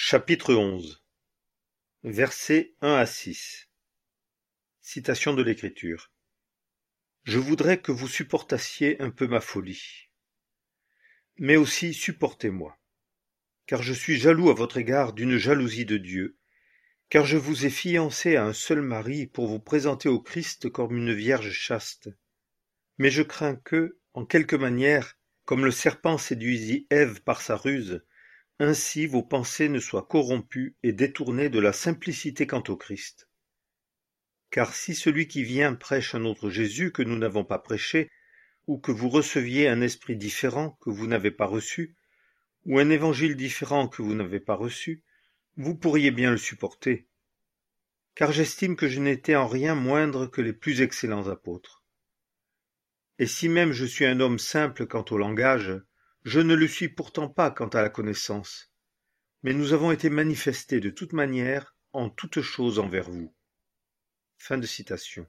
Chapitre 11. Versets 1 à 6. Citation de l'Écriture. Je voudrais que vous supportassiez un peu ma folie. Mais aussi supportez-moi, car je suis jaloux à votre égard d'une jalousie de Dieu, car je vous ai fiancé à un seul mari pour vous présenter au Christ comme une vierge chaste. Mais je crains que, en quelque manière, comme le serpent séduisit Ève par sa ruse, ainsi vos pensées ne soient corrompues et détournées de la simplicité quant au Christ. Car si celui qui vient prêche un autre Jésus que nous n'avons pas prêché, ou que vous receviez un esprit différent que vous n'avez pas reçu, ou un évangile différent que vous n'avez pas reçu, vous pourriez bien le supporter. Car j'estime que je n'étais en rien moindre que les plus excellents apôtres. Et si même je suis un homme simple quant au langage, je ne le suis pourtant pas quant à la connaissance, mais nous avons été manifestés de toute manière en toutes choses envers vous. Fin de citation.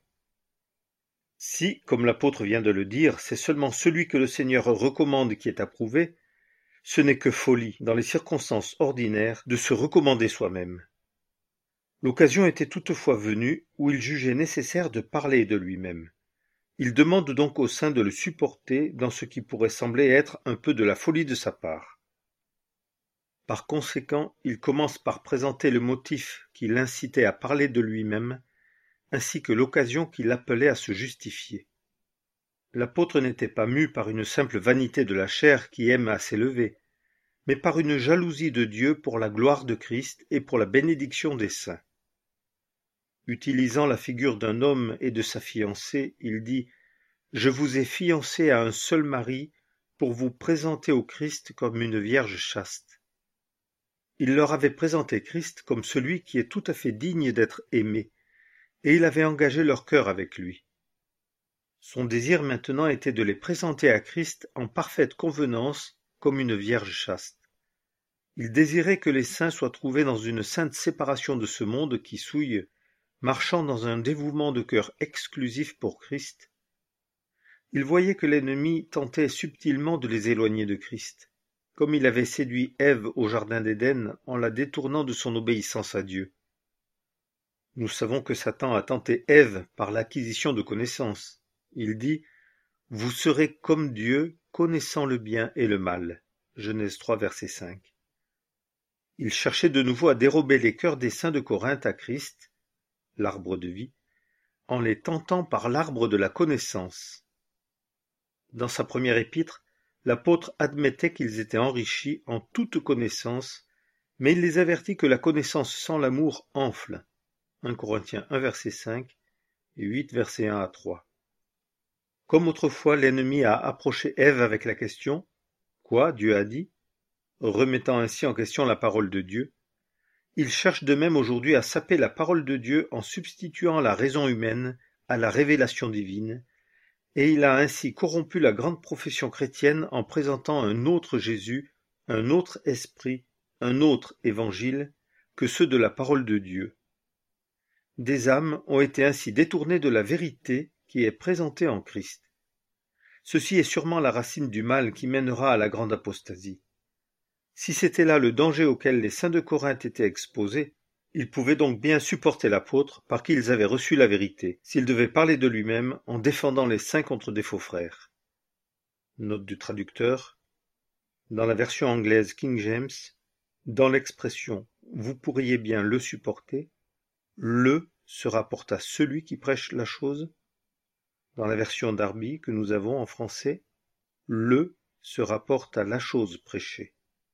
Si, comme l'apôtre vient de le dire, c'est seulement celui que le Seigneur recommande qui est approuvé, ce n'est que folie, dans les circonstances ordinaires, de se recommander soi-même. L'occasion était toutefois venue où il jugeait nécessaire de parler de lui-même. Il demande donc aux saints de le supporter dans ce qui pourrait sembler être un peu de la folie de sa part. Par conséquent, il commence par présenter le motif qui l'incitait à parler de lui-même, ainsi que l'occasion qui l'appelait à se justifier. L'apôtre n'était pas mu par une simple vanité de la chair qui aime à s'élever, mais par une jalousie de Dieu pour la gloire de Christ et pour la bénédiction des saints. Utilisant la figure d'un homme et de sa fiancée, il dit « Je vous ai fiancé à un seul mari pour vous présenter au Christ comme une vierge chaste. » Il leur avait présenté Christ comme celui qui est tout à fait digne d'être aimé, et il avait engagé leur cœur avec lui. Son désir maintenant était de les présenter à Christ en parfaite convenance comme une vierge chaste. Il désirait que les saints soient trouvés dans une sainte séparation de ce monde qui souille, marchant dans un dévouement de cœur exclusif pour Christ. Il voyait que l'ennemi tentait subtilement de les éloigner de Christ, comme il avait séduit Ève au jardin d'Éden en la détournant de son obéissance à Dieu. Nous savons que Satan a tenté Ève par l'acquisition de connaissances. Il dit « Vous serez comme Dieu, connaissant le bien et le mal » Genèse 3, verset 5. Il cherchait de nouveau à dérober les cœurs des saints de Corinthe à Christ, l'arbre de vie, en les tentant par l'arbre de la connaissance. Dans sa première épître, l'apôtre admettait qu'ils étaient enrichis en toute connaissance, mais il les avertit que la connaissance sans l'amour enfle. 1 Corinthiens 1, verset 5 et 8, verset 1 à 3. Comme autrefois, l'ennemi a approché Ève avec la question « Quoi, Dieu a dit ?» remettant ainsi en question la parole de Dieu. Il cherche de même aujourd'hui à saper la parole de Dieu en substituant la raison humaine à la révélation divine, et il a ainsi corrompu la grande profession chrétienne en présentant un autre Jésus, un autre esprit, un autre évangile que ceux de la parole de Dieu. Des âmes ont été ainsi détournées de la vérité qui est présentée en Christ. Ceci est sûrement la racine du mal qui mènera à la grande apostasie. Si c'était là le danger auquel les saints de Corinthe étaient exposés, ils pouvaient donc bien supporter l'apôtre par qui ils avaient reçu la vérité, s'il devait parler de lui-même en défendant les saints contre des faux frères. Note du traducteur. Dans la version anglaise King James, dans l'expression « vous pourriez bien le supporter », le se rapporte à celui qui prêche la chose. Dans la version Darby que nous avons en français, le se rapporte à la chose prêchée.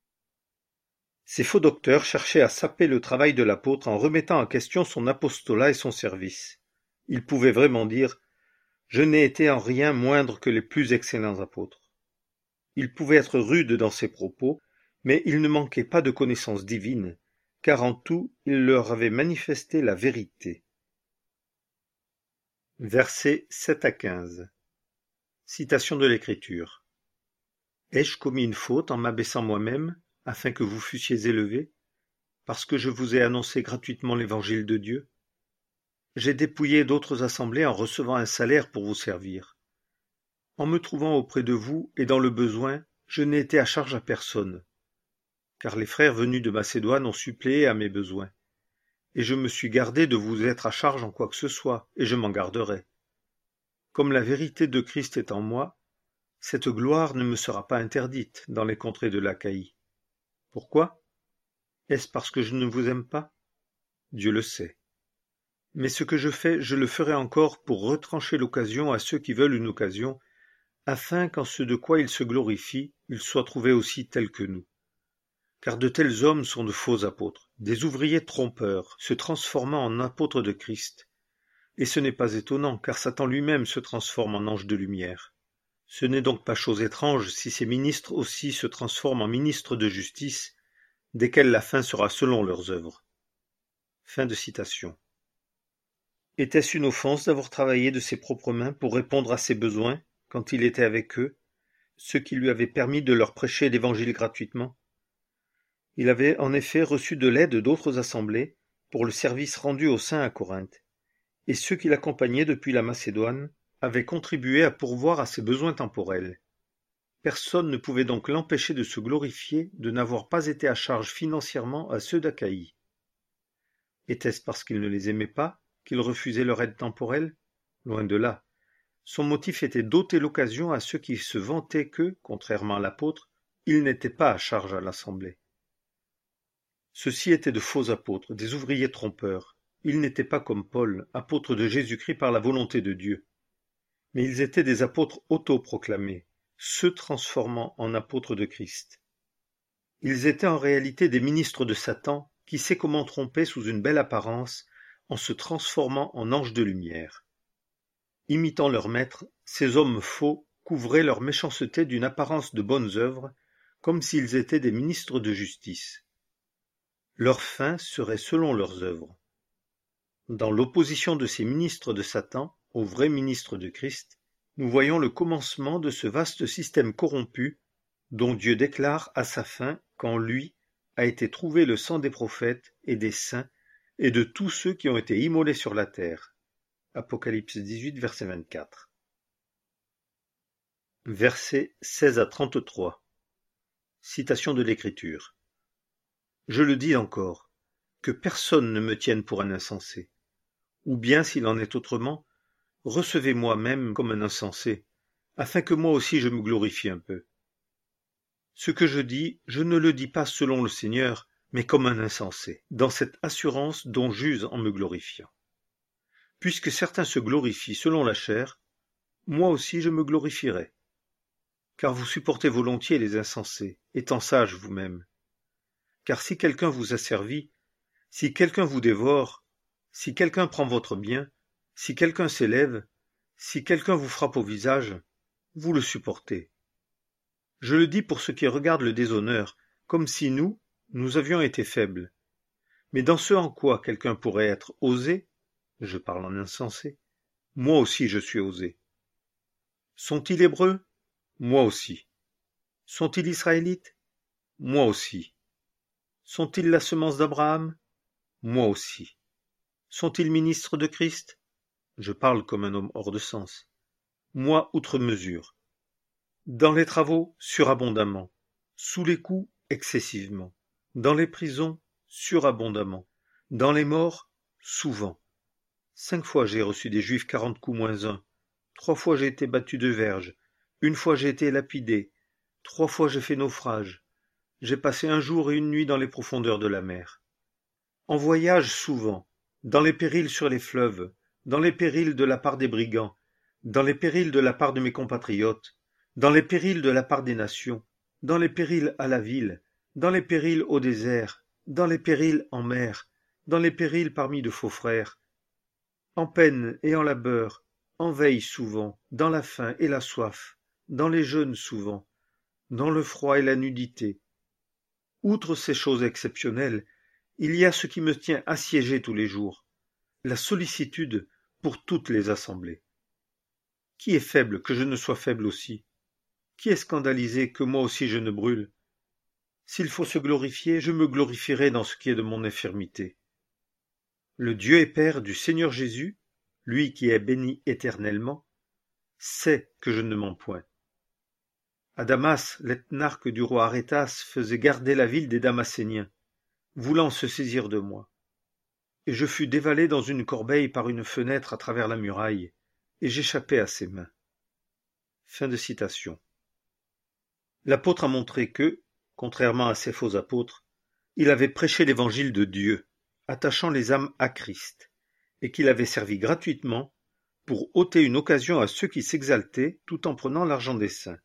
Ces faux docteurs cherchaient à saper le travail de l'apôtre en remettant en question son apostolat et son service. Ils pouvaient vraiment dire « Je n'ai été en rien moindre que les plus excellents apôtres ». Ils pouvaient être rudes dans ses propos, mais ils ne manquaient pas de connaissance divine, car en tout, il leur avait manifesté la vérité. Versets 7 à 15. Citation de l'Écriture. Ai-je commis une faute en m'abaissant moi-même, afin que vous fussiez élevés, parce que je vous ai annoncé gratuitement l'évangile de Dieu? J'ai dépouillé d'autres assemblées en recevant un salaire pour vous servir. En me trouvant auprès de vous et dans le besoin, je n'ai été à charge à personne. car les frères venus de Macédoine ont suppléé à mes besoins. Et je me suis gardé de vous être à charge en quoi que ce soit, et je m'en garderai. Comme la vérité de Christ est en moi, cette gloire ne me sera pas interdite dans les contrées de l'Achaïe. Pourquoi? Est-ce parce que je ne vous aime pas? Dieu le sait. Mais ce que je fais, je le ferai encore pour retrancher l'occasion à ceux qui veulent une occasion, afin qu'en ce de quoi ils se glorifient, ils soient trouvés aussi tels que nous. Car de tels hommes sont de faux apôtres, des ouvriers trompeurs, se transformant en apôtres de Christ. Et ce n'est pas étonnant, car Satan lui-même se transforme en ange de lumière. Ce n'est donc pas chose étrange si ces ministres aussi se transforment en ministres de justice, desquels la fin sera selon leurs œuvres. Fin de citation. Était-ce une offense d'avoir travaillé de ses propres mains pour répondre à ses besoins, quand il était avec eux, ce qui lui avait permis de leur prêcher l'Évangile gratuitement? Il avait en effet reçu de l'aide d'autres assemblées pour le service rendu aux saints à Corinthe, et ceux qui l'accompagnaient depuis la Macédoine avaient contribué à pourvoir à ses besoins temporels. Personne ne pouvait donc l'empêcher de se glorifier de n'avoir pas été à charge financièrement à ceux d'Achaïe. Était-ce parce qu'il ne les aimait pas qu'il refusait leur aide temporelle? Loin de là. Son motif était d'ôter l'occasion à ceux qui se vantaient que, contrairement à l'apôtre, ils n'étaient pas à charge à l'assemblée. Ceux-ci étaient de faux apôtres, des ouvriers trompeurs. Ils n'étaient pas comme Paul, apôtres de Jésus-Christ par la volonté de Dieu. Mais ils étaient des apôtres autoproclamés, se transformant en apôtres de Christ. Ils étaient en réalité des ministres de Satan qui sait comment tromper sous une belle apparence en se transformant en anges de lumière. Imitant leur maître, ces hommes faux couvraient leur méchanceté d'une apparence de bonnes œuvres, comme s'ils étaient des ministres de justice. Leur fin serait selon leurs œuvres. Dans l'opposition de ces ministres de Satan aux vrais ministres de Christ, nous voyons le commencement de ce vaste système corrompu dont Dieu déclare à sa fin qu'en lui a été trouvé le sang des prophètes et des saints et de tous ceux qui ont été immolés sur la terre. Apocalypse 18, verset 24. Versets 16 à 33. Citation de l'Écriture. Je le dis encore, que personne ne me tienne pour un insensé. Ou bien, s'il en est autrement, recevez-moi même comme un insensé, afin que moi aussi je me glorifie un peu. Ce que je dis, je ne le dis pas selon le Seigneur, mais comme un insensé, dans cette assurance dont j'use en me glorifiant. Puisque certains se glorifient selon la chair, moi aussi je me glorifierai. Car vous supportez volontiers les insensés, étant sages vous-même. Car si quelqu'un vous asservit, si quelqu'un vous dévore, si quelqu'un prend votre bien, si quelqu'un s'élève, si quelqu'un vous frappe au visage, vous le supportez. Je le dis pour ce qui regarde le déshonneur, comme si nous avions été faibles. Mais dans ce en quoi quelqu'un pourrait être osé, je parle en insensé, moi aussi je suis osé. Sont-ils hébreux? Moi aussi. Sont-ils israélites? Moi aussi. Sont-ils la semence d'Abraham? Moi aussi. Sont-ils ministres de Christ? Je parle comme un homme hors de sens. Moi outre mesure. Dans les travaux, surabondamment. Sous les coups, excessivement. Dans les prisons, surabondamment. Dans les morts, souvent. 5 fois j'ai reçu des Juifs 40 coups moins 1. 3 fois j'ai été battu de verge. 1 fois j'ai été lapidé. 3 fois j'ai fait naufrage. J'ai passé 1 jour et 1 nuit dans les profondeurs de la mer. En voyage souvent, dans les périls sur les fleuves, dans les périls de la part des brigands, dans les périls de la part de mes compatriotes, dans les périls de la part des nations, dans les périls à la ville, dans les périls au désert, dans les périls en mer, dans les périls parmi de faux frères, en peine et en labeur, en veille souvent, dans la faim et la soif, dans les jeûnes souvent, dans le froid et la nudité. Outre ces choses exceptionnelles, il y a ce qui me tient assiégé tous les jours, la sollicitude pour toutes les assemblées. Qui est faible que je ne sois faible aussi? Qui est scandalisé que moi aussi je ne brûle? S'il faut se glorifier, je me glorifierai dans ce qui est de mon infirmité. Le Dieu et Père du Seigneur Jésus, lui qui est béni éternellement, sait que je ne mens point. À Damas, l'ethnarque du roi Arétas faisait garder la ville des Damascéniens, voulant se saisir de moi. Et je fus dévalé dans une corbeille par une fenêtre à travers la muraille, et j'échappai à ses mains. » Fin de citation. L'apôtre a montré que, contrairement à ses faux apôtres, il avait prêché l'évangile de Dieu, attachant les âmes à Christ, et qu'il avait servi gratuitement pour ôter une occasion à ceux qui s'exaltaient tout en prenant l'argent des saints.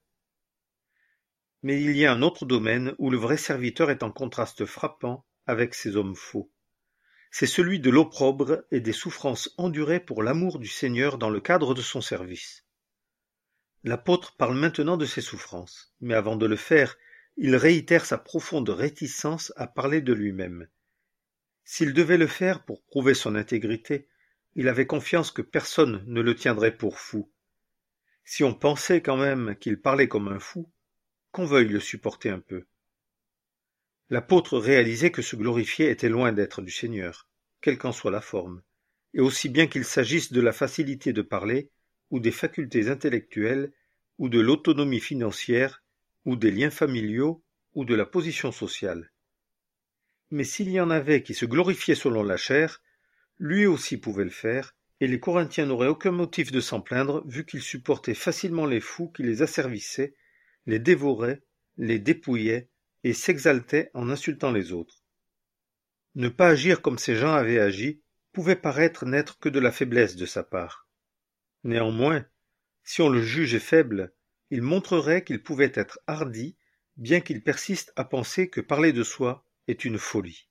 Mais il y a un autre domaine où le vrai serviteur est en contraste frappant avec ces hommes faux. C'est celui de l'opprobre et des souffrances endurées pour l'amour du Seigneur dans le cadre de son service. L'apôtre parle maintenant de ses souffrances, mais avant de le faire, il réitère sa profonde réticence à parler de lui-même. S'il devait le faire pour prouver son intégrité, il avait confiance que personne ne le tiendrait pour fou. Si on pensait quand même qu'il parlait comme un fou, qu'on veuille le supporter un peu. L'apôtre réalisait que se glorifier était loin d'être du Seigneur, quelle qu'en soit la forme, et aussi bien qu'il s'agisse de la facilité de parler, ou des facultés intellectuelles, ou de l'autonomie financière, ou des liens familiaux, ou de la position sociale. Mais s'il y en avait qui se glorifiaient selon la chair, lui aussi pouvait le faire, et les Corinthiens n'auraient aucun motif de s'en plaindre vu qu'ils supportaient facilement les fous qui les asservissaient, les dévoraient, les dépouillaient et s'exaltaient en insultant les autres. Ne pas agir comme ces gens avaient agi pouvait paraître n'être que de la faiblesse de sa part. Néanmoins, si on le jugeait faible, il montrerait qu'il pouvait être hardi, bien qu'il persiste à penser que parler de soi est une folie.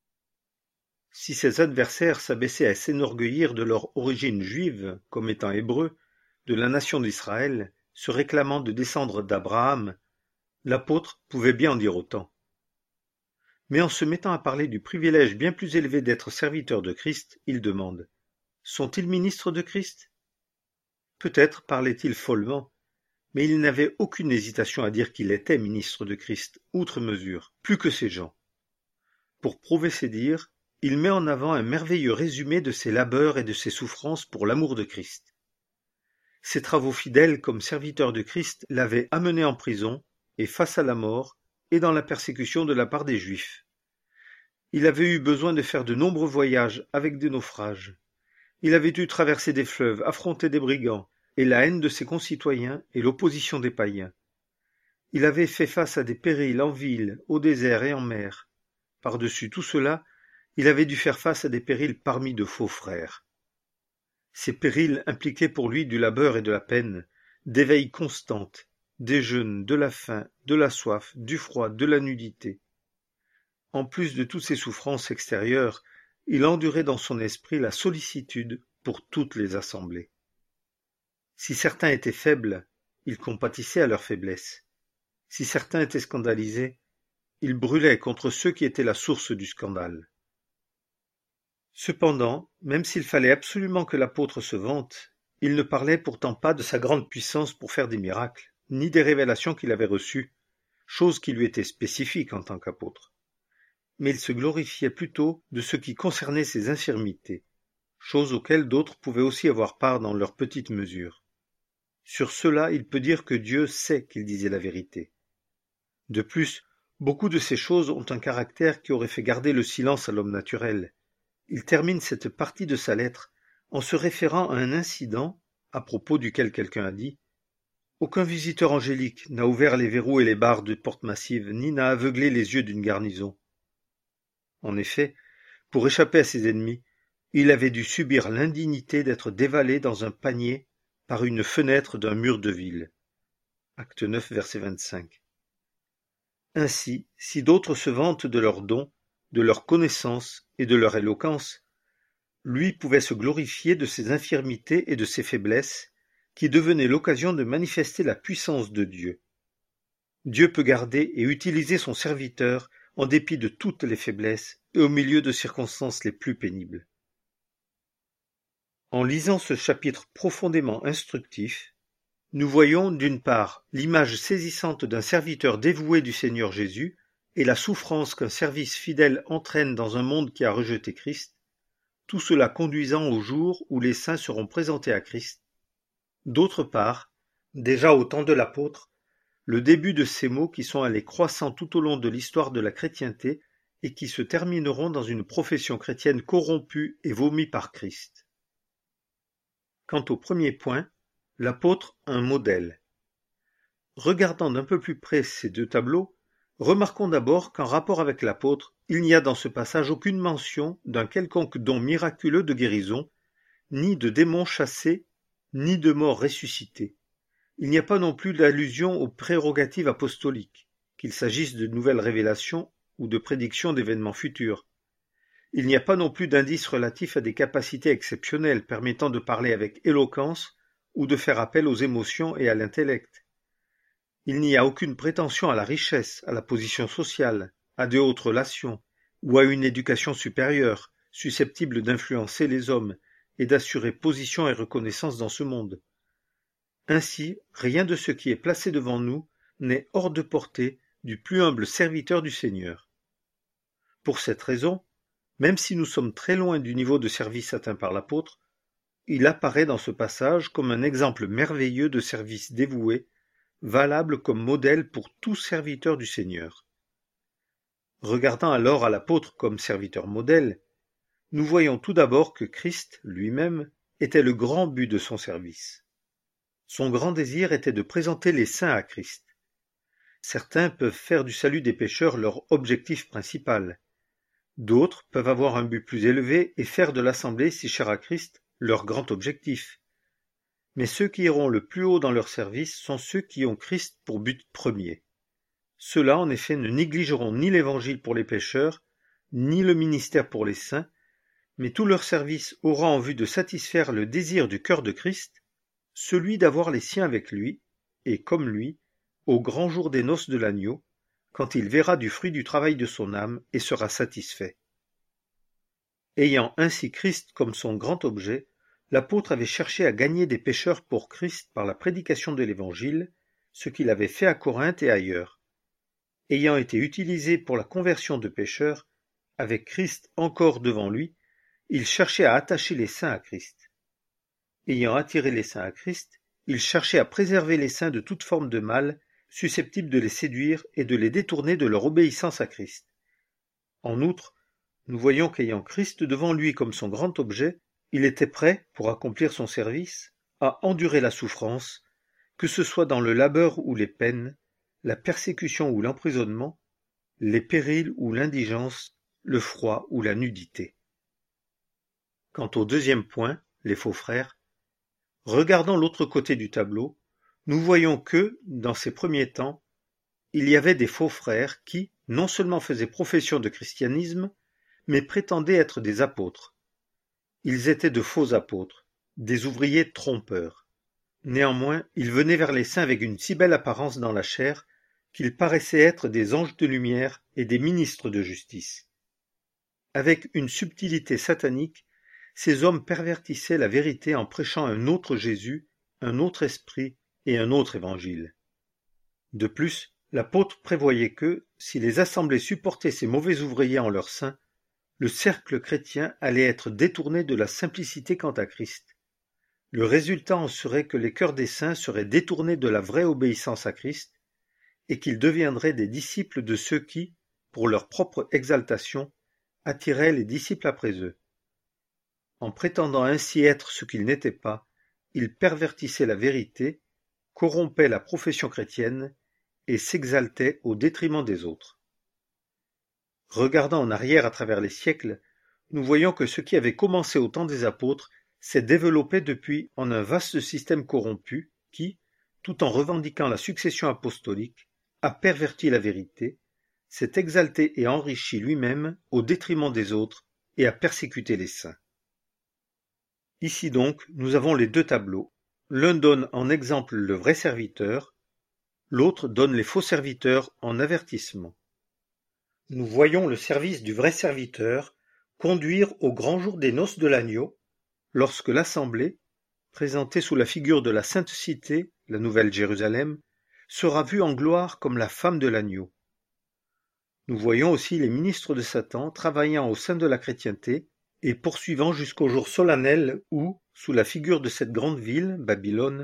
Si ses adversaires s'abaissaient à s'enorgueillir de leur origine juive comme étant hébreux, de la nation d'Israël, se réclamant de descendre d'Abraham, l'apôtre pouvait bien en dire autant. Mais en se mettant à parler du privilège bien plus élevé d'être serviteur de Christ, il demande : sont-ils ministres de Christ ? Peut-être parlait-il follement, mais il n'avait aucune hésitation à dire qu'il était ministre de Christ, outre mesure, plus que ces gens. Pour prouver ses dires, il met en avant un merveilleux résumé de ses labeurs et de ses souffrances pour l'amour de Christ. Ses travaux fidèles comme serviteur de Christ l'avaient amené en prison et face à la mort et dans la persécution de la part des Juifs. Il avait eu besoin de faire de nombreux voyages avec des naufrages. Il avait dû traverser des fleuves, affronter des brigands et la haine de ses concitoyens et l'opposition des païens. Il avait fait face à des périls en ville, au désert et en mer. Par-dessus tout cela, il avait dû faire face à des périls parmi de faux frères. Ces périls impliquaient pour lui du labeur et de la peine, des veilles constantes, des jeûnes, de la faim, de la soif, du froid, de la nudité. En plus de toutes ces souffrances extérieures, il endurait dans son esprit la sollicitude pour toutes les assemblées. Si certains étaient faibles, il compatissait à leur faiblesse. Si certains étaient scandalisés, il brûlait contre ceux qui étaient la source du scandale. Cependant, même s'il fallait absolument que l'apôtre se vante, il ne parlait pourtant pas de sa grande puissance pour faire des miracles, ni des révélations qu'il avait reçues, chose qui lui était spécifique en tant qu'apôtre. Mais il se glorifiait plutôt de ce qui concernait ses infirmités, choses auxquelles d'autres pouvaient aussi avoir part dans leur petite mesure. Sur cela, il peut dire que Dieu sait qu'il disait la vérité. De plus, beaucoup de ces choses ont un caractère qui aurait fait garder le silence à l'homme naturel. Il termine cette partie de sa lettre en se référant à un incident à propos duquel quelqu'un a dit « Aucun visiteur angélique n'a ouvert les verrous et les barres de porte massive, ni n'a aveuglé les yeux d'une garnison. » En effet, pour échapper à ses ennemis, il avait dû subir l'indignité d'être dévalé dans un panier par une fenêtre d'un mur de ville. Acte 9, verset 25. Ainsi, si d'autres se vantent de leurs dons, de leur connaissance et de leur éloquence, lui pouvait se glorifier de ses infirmités et de ses faiblesses, qui devenaient l'occasion de manifester la puissance de Dieu. Dieu peut garder et utiliser son serviteur en dépit de toutes les faiblesses et au milieu de circonstances les plus pénibles. En lisant ce chapitre profondément instructif, nous voyons d'une part l'image saisissante d'un serviteur dévoué du Seigneur Jésus et la souffrance qu'un service fidèle entraîne dans un monde qui a rejeté Christ, tout cela conduisant au jour où les saints seront présentés à Christ. D'autre part, déjà au temps de l'apôtre, le début de ces mots qui sont allés croissant tout au long de l'histoire de la chrétienté et qui se termineront dans une profession chrétienne corrompue et vomie par Christ. Quant au premier point, l'apôtre un modèle. Regardant d'un peu plus près ces deux tableaux, remarquons d'abord qu'en rapport avec l'apôtre, il n'y a dans ce passage aucune mention d'un quelconque don miraculeux de guérison, ni de démons chassés, ni de morts ressuscités. Il n'y a pas non plus d'allusion aux prérogatives apostoliques, qu'il s'agisse de nouvelles révélations ou de prédictions d'événements futurs. Il n'y a pas non plus d'indices relatifs à des capacités exceptionnelles permettant de parler avec éloquence ou de faire appel aux émotions et à l'intellect. Il n'y a aucune prétention à la richesse, à la position sociale, à de hautes relations, ou à une éducation supérieure, susceptible d'influencer les hommes et d'assurer position et reconnaissance dans ce monde. Ainsi, rien de ce qui est placé devant nous n'est hors de portée du plus humble serviteur du Seigneur. Pour cette raison, même si nous sommes très loin du niveau de service atteint par l'apôtre, il apparaît dans ce passage comme un exemple merveilleux de service dévoué, valable comme modèle pour tout serviteur du Seigneur. Regardant alors à l'apôtre comme serviteur modèle, nous voyons tout d'abord que Christ lui-même était le grand but de son service. Son grand désir était de présenter les saints à Christ. Certains peuvent faire du salut des pécheurs leur objectif principal. D'autres peuvent avoir un but plus élevé et faire de l'assemblée si chère à Christ leur grand objectif. Mais ceux qui iront le plus haut dans leur service sont ceux qui ont Christ pour but premier. Ceux-là, en effet, ne négligeront ni l'évangile pour les pécheurs, ni le ministère pour les saints, mais tout leur service aura en vue de satisfaire le désir du cœur de Christ, celui d'avoir les siens avec lui, et comme lui, au grand jour des noces de l'agneau, quand il verra du fruit du travail de son âme et sera satisfait. Ayant ainsi Christ comme son grand objet, l'apôtre avait cherché à gagner des pécheurs pour Christ par la prédication de l'Évangile, ce qu'il avait fait à Corinthe et ailleurs. Ayant été utilisé pour la conversion de pécheurs, avec Christ encore devant lui, il cherchait à attacher les saints à Christ. Ayant attiré les saints à Christ, il cherchait à préserver les saints de toute forme de mal, susceptible de les séduire et de les détourner de leur obéissance à Christ. En outre, nous voyons qu'ayant Christ devant lui comme son grand objet, il était prêt, pour accomplir son service, à endurer la souffrance, que ce soit dans le labeur ou les peines, la persécution ou l'emprisonnement, les périls ou l'indigence, le froid ou la nudité. Quant au deuxième point, les faux frères, regardant l'autre côté du tableau, nous voyons que, dans ces premiers temps, il y avait des faux frères qui, non seulement faisaient profession de christianisme, mais prétendaient être des apôtres. Ils étaient de faux apôtres, des ouvriers trompeurs. Néanmoins, ils venaient vers les saints avec une si belle apparence dans la chair qu'ils paraissaient être des anges de lumière et des ministres de justice. Avec une subtilité satanique, ces hommes pervertissaient la vérité en prêchant un autre Jésus, un autre esprit et un autre évangile. De plus, l'apôtre prévoyait que, si les assemblées supportaient ces mauvais ouvriers en leur sein, le cercle chrétien allait être détourné de la simplicité quant à Christ. Le résultat en serait que les cœurs des saints seraient détournés de la vraie obéissance à Christ et qu'ils deviendraient des disciples de ceux qui, pour leur propre exaltation, attiraient les disciples après eux. En prétendant ainsi être ce qu'ils n'étaient pas, ils pervertissaient la vérité, corrompaient la profession chrétienne et s'exaltaient au détriment des autres. Regardant en arrière à travers les siècles, nous voyons que ce qui avait commencé au temps des apôtres s'est développé depuis en un vaste système corrompu qui, tout en revendiquant la succession apostolique, a perverti la vérité, s'est exalté et enrichi lui-même au détriment des autres et a persécuté les saints. Ici donc, nous avons les deux tableaux. L'un donne en exemple le vrai serviteur, l'autre donne les faux serviteurs en avertissement. Nous voyons le service du vrai serviteur conduire au grand jour des noces de l'agneau, lorsque l'assemblée, présentée sous la figure de la sainte cité, la nouvelle Jérusalem, sera vue en gloire comme la femme de l'agneau. Nous voyons aussi les ministres de Satan travaillant au sein de la chrétienté et poursuivant jusqu'au jour solennel où, sous la figure de cette grande ville, Babylone,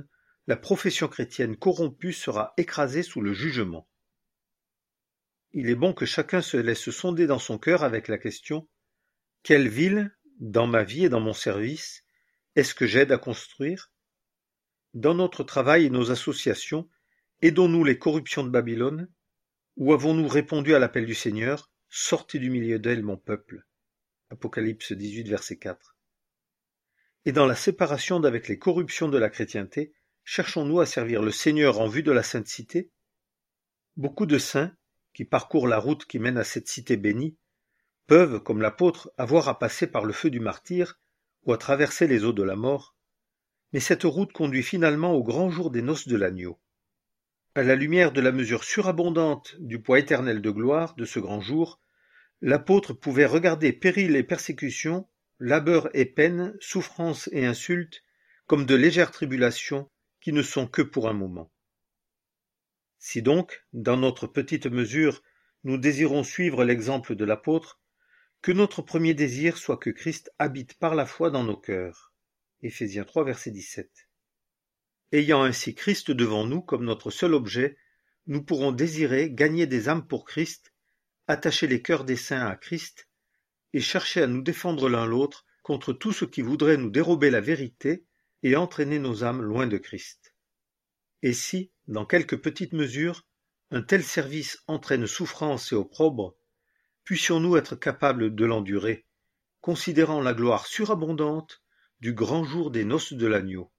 la profession chrétienne corrompue sera écrasée sous le jugement. Il est bon que chacun se laisse sonder dans son cœur avec la question « Quelle ville, dans ma vie et dans mon service, est-ce que j'aide à construire ? Dans notre travail et nos associations, aidons-nous les corruptions de Babylone ? Ou avons-nous répondu à l'appel du Seigneur « Sortez du milieu d'elle, mon peuple » Apocalypse 18, verset 4. Et dans la séparation d'avec les corruptions de la chrétienté, cherchons-nous à servir le Seigneur en vue de la sainte cité ? Beaucoup de saints, qui parcourent la route qui mène à cette cité bénie, peuvent, comme l'apôtre, avoir à passer par le feu du martyre ou à traverser les eaux de la mort, mais cette route conduit finalement au grand jour des noces de l'agneau. À la lumière de la mesure surabondante du poids éternel de gloire de ce grand jour, l'apôtre pouvait regarder périls et persécutions, labeurs et peines, souffrances et insultes, comme de légères tribulations qui ne sont que pour un moment. Si donc, dans notre petite mesure, nous désirons suivre l'exemple de l'apôtre, que notre premier désir soit que Christ habite par la foi dans nos cœurs. Éphésiens 3, verset 17. Ayant ainsi Christ devant nous comme notre seul objet, nous pourrons désirer gagner des âmes pour Christ, attacher les cœurs des saints à Christ, et chercher à nous défendre l'un l'autre contre tout ce qui voudrait nous dérober la vérité et entraîner nos âmes loin de Christ. Et si, dans quelque petite mesure, un tel service entraîne souffrance et opprobre, puissions-nous être capables de l'endurer, considérant la gloire surabondante du grand jour des noces de l'agneau.